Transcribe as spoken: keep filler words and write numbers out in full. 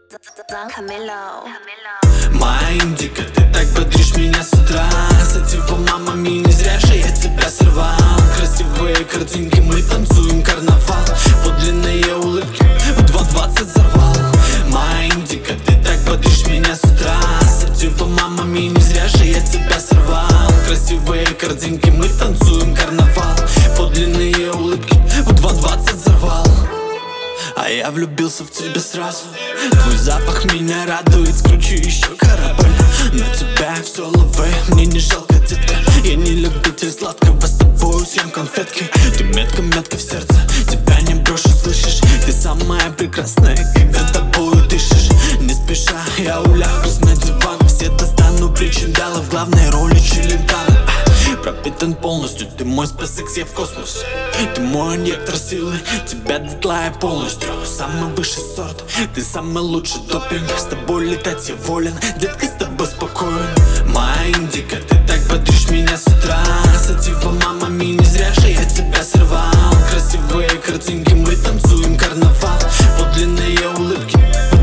Моя индика, ты так бодришь меня с утра. Сатива, мама, не зря же я тебя сорвал. Красивые картинки, мы танцуем карнавал. Подлинные улыбки в два двадцать взорвал. Моя индика, ты так бодришь меня с утра. Сатива, мама, не зря же я тебя сорвал. Красивые картинки, мы танцуем карнавал. Подлинные улыбки в два двадцать взорвал. А я влюбился в тебя сразу. Твой запах меня радует, скручу еще корабль. На тебя все ловы, мне не жалко, детка. Я не любитель сладкого, с тобой съем конфетки. Ты метка, метка в сердце, тебя не брошу, слышишь? Ты самая прекрасная, когда тобою дышишь. Не спеша, я улягусь на диван. Все достану причиндалы, в главной роли Челентано. Пропитан полностью, ты мой SpaceX, я в космосе. Ты мой инъектор силы, тебя дотла я полностью. Самый высший сорт, ты самый лучший допинг. С тобой летать я волен, детка, с тобой спокоен. Моя индика, ты так бодришь меня с утра. Сатива, мама, не зря же я тебя сорвал. Красивые картинки, мы танцуем карнавал. Подлинные улыбки